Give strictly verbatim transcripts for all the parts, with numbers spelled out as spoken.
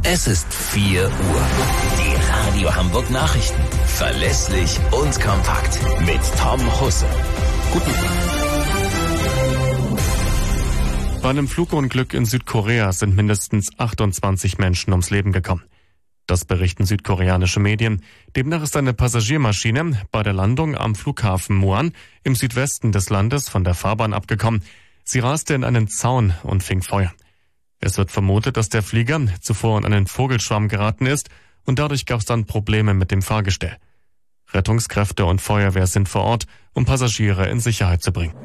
Es ist vier Uhr. Die Radio Hamburg Nachrichten. Verlässlich und kompakt. Mit Tom Husse. Guten Tag. Bei einem Flugunglück in Südkorea sind mindestens achtundzwanzig Menschen ums Leben gekommen. Das berichten südkoreanische Medien. Demnach ist eine Passagiermaschine bei der Landung am Flughafen Muan im Südwesten des Landes von der Fahrbahn abgekommen. Sie raste in einen Zaun und fing Feuer. Es wird vermutet, dass der Flieger zuvor in einen Vogelschwarm geraten ist und dadurch gab es dann Probleme mit dem Fahrgestell. Rettungskräfte und Feuerwehr sind vor Ort, um Passagiere in Sicherheit zu bringen.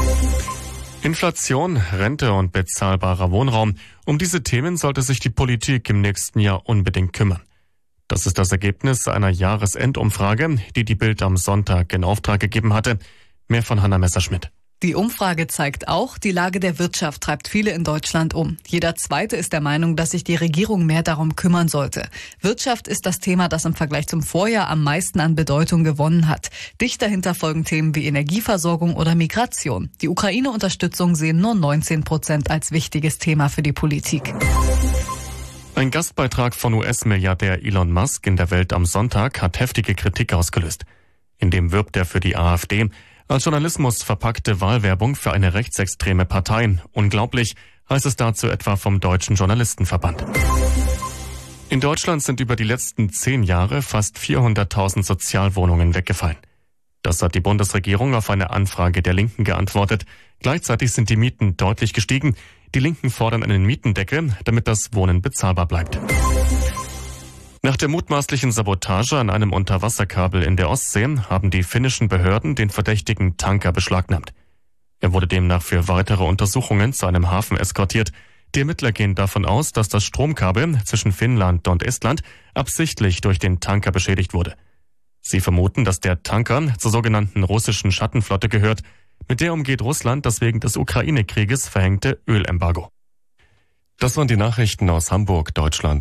Inflation, Rente und bezahlbarer Wohnraum. Um diese Themen sollte sich die Politik im nächsten Jahr unbedingt kümmern. Das ist das Ergebnis einer Jahresendumfrage, die die Bild am Sonntag in Auftrag gegeben hatte. Mehr von Hanna Messerschmidt. Die Umfrage zeigt auch, die Lage der Wirtschaft treibt viele in Deutschland um. Jeder Zweite ist der Meinung, dass sich die Regierung mehr darum kümmern sollte. Wirtschaft ist das Thema, das im Vergleich zum Vorjahr am meisten an Bedeutung gewonnen hat. Dicht dahinter folgen Themen wie Energieversorgung oder Migration. Die Ukraine-Unterstützung sehen nur neunzehn Prozent als wichtiges Thema für die Politik. Ein Gastbeitrag von U S-Milliardär Elon Musk in der Welt am Sonntag hat heftige Kritik ausgelöst. In dem wirbt er für die AfD als Journalismus verpackte Wahlwerbung für eine rechtsextreme Partei. Unglaublich, heißt es dazu etwa vom Deutschen Journalistenverband. In Deutschland sind über die letzten zehn Jahre fast vierhunderttausend Sozialwohnungen weggefallen. Das hat die Bundesregierung auf eine Anfrage der Linken geantwortet. Gleichzeitig sind die Mieten deutlich gestiegen. Die Linken fordern einen Mietendeckel, damit das Wohnen bezahlbar bleibt. Nach der mutmaßlichen Sabotage an einem Unterwasserkabel in der Ostsee haben die finnischen Behörden den verdächtigen Tanker beschlagnahmt. Er wurde demnach für weitere Untersuchungen zu einem Hafen eskortiert. Die Ermittler gehen davon aus, dass das Stromkabel zwischen Finnland und Estland absichtlich durch den Tanker beschädigt wurde. Sie vermuten, dass der Tanker zur sogenannten russischen Schattenflotte gehört. Mit der umgeht Russland das wegen des Ukraine-Krieges verhängte Ölembargo. Das waren die Nachrichten aus Hamburg, Deutschland.